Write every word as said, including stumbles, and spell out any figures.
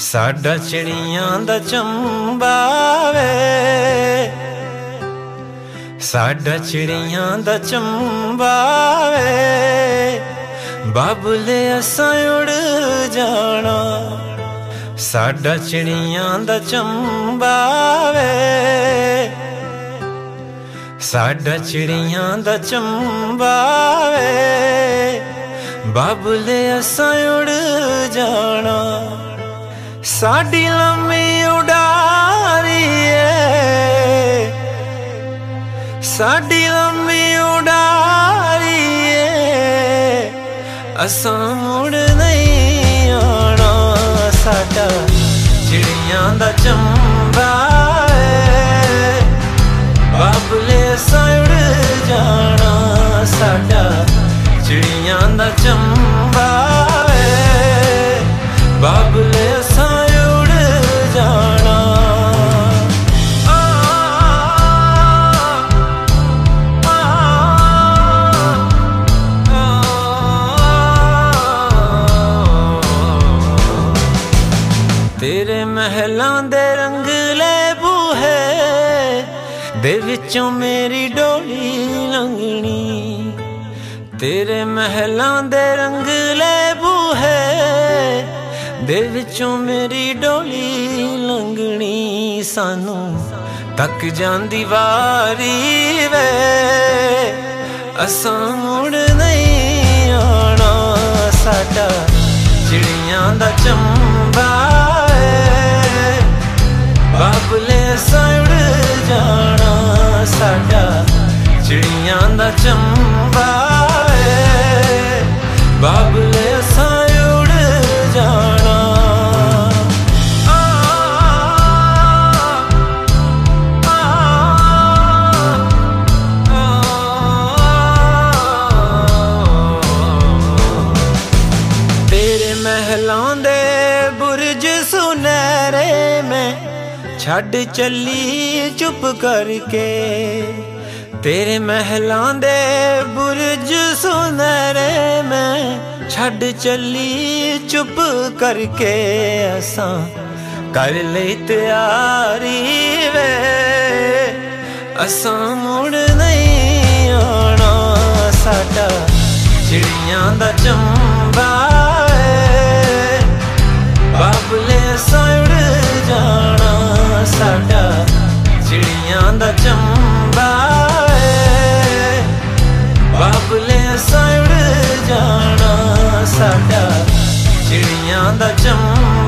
साडा चिड़ियां दा चंबा वे, साडा चिड़ियां दा चंबा वे, बाबुले असां उड़ जाना। साडा चिड़ियां दा चंबा वे, साडा चिड़ियां दा चंबा वे, बाबुले असां उड़ जाना। साडी लम्मी उडारी है, साडी लम्मी उडारी है, असां मुड़ नहीं आना। साडा चिड़ियां दा चंबा है, बाबुले असां उड़ जाना। साडा चिड़ियां दा चंबा है, बाबुले असां उड़ जाना। आ, आ, आ, तेरे महलां दे रंगले बूहे दे विचों मेरी डोली लंघनी। तेरे महलां दे रंगले बूहे दे विचों मेरी डोली लंघनी। सानू तक जांदी वारी वे, असां मुड़ नहीं आना। साडा चिड़ियां दा चंबा है, बाबुले असां उड़ जाना। साडा चिड़ियां दा चंबा है, बाबुले असां उड़ जाना। आ, आ, आ, तेरे महलां दे बुरज सुनहरे में छड़ चली चुप करके। तेरे महलां दे बुरज सुनहरे में छड़ चली चुप करके। असां कर लई तैयारी वे, असां मुड़ नहीं आना। साडा चिड़ियां दा चंबा है, बाबुले असां उड़ जाना। साडा चिड़ियां दा चंबा है, बाबुले असां उड़ जाना। साडा चिड़ियां दा चंबा